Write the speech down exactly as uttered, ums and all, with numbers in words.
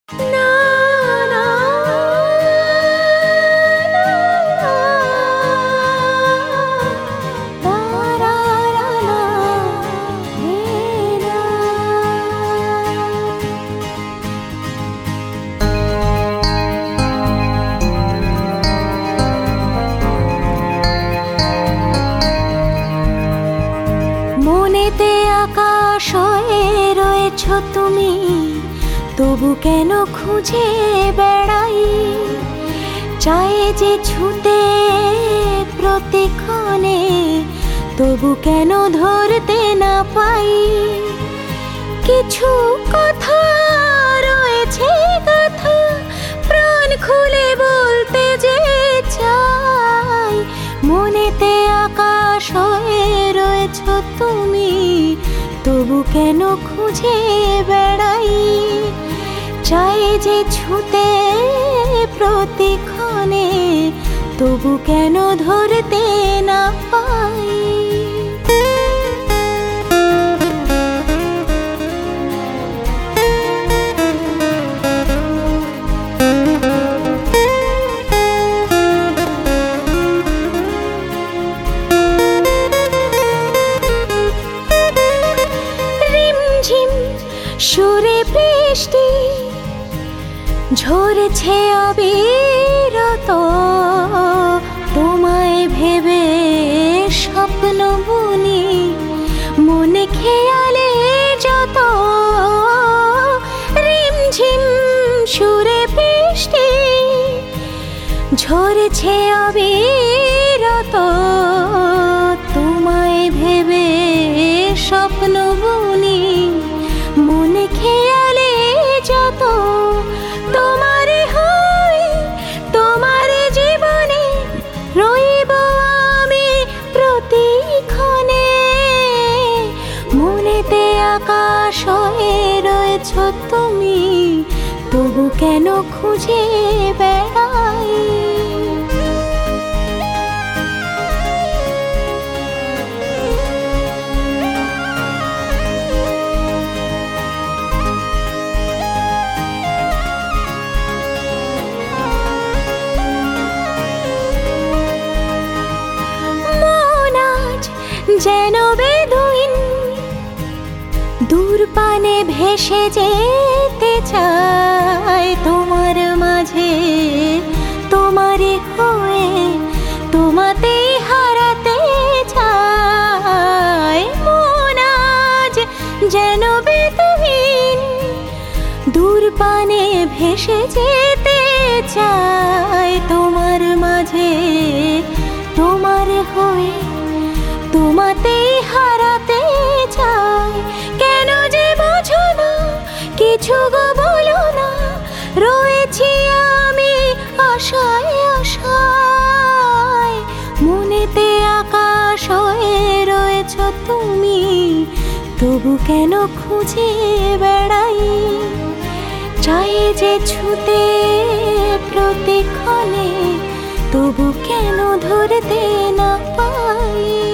না, না, না, না, রা, রা, রা, রে, রা। মনেতে আকাশ হয়ে রয়েছ তুমি, তবু কেন খুঁজে বেড়াই, চাই যে ছুতে প্রতিক্ষণে, তবু কেন ধরতে না পাই। কিছু কথা রয়েছে কথা, প্রাণ খুলে বলতে যে চাই। মনেতে আকাশ হয়ে রয়েছ তুমি, তবু কেন খুঁজে বেড়াই, চাই যে ছুতে প্রতিক্ষণে, তবু কেন ধরতে না পাই। রিমঝিম সুরে বৃষ্টি ঝরেছে অবিরত, তোমায় ভেবে স্বপ্ন বুনি, মনে খেয়ালে যত। রিমঝিম সুরে বৃষ্টি ঝরেছে অবিরত, তোমায় ভেবে স্বপ্ন বুনি, মনে খেয়ালে যত। তোমারে হই তোমার জীবনে রইব আমি প্রতিক্ষণে। মনেতে আকাশ হয়ে রয়েছ তুমি, তবু কেন খুঁজে বেড়াই। যেন বেদুইন দূর পানে ভেসে যেতে চায়, তোমার মাঝে তোমারে হয়ে তোমাতেই হারাতে চায়। মন আজ যেন বেদুইন দূর পানে ভেসে যেতে চায়, তোমার মাঝে তোমার হয়ে তোমাতেই হারাতে চাই। কেন যে বোঝো না কিছু গো বলো না, রয়েছি আমি আশায় আশায়। মনেতে আকাশ হয়ে রয়েছ তুমি, তবু কেন খুঁজে বেড়াই, চাই যে ছুতে প্রতিক্ষণে, তবু কেন ধরতে না পাই।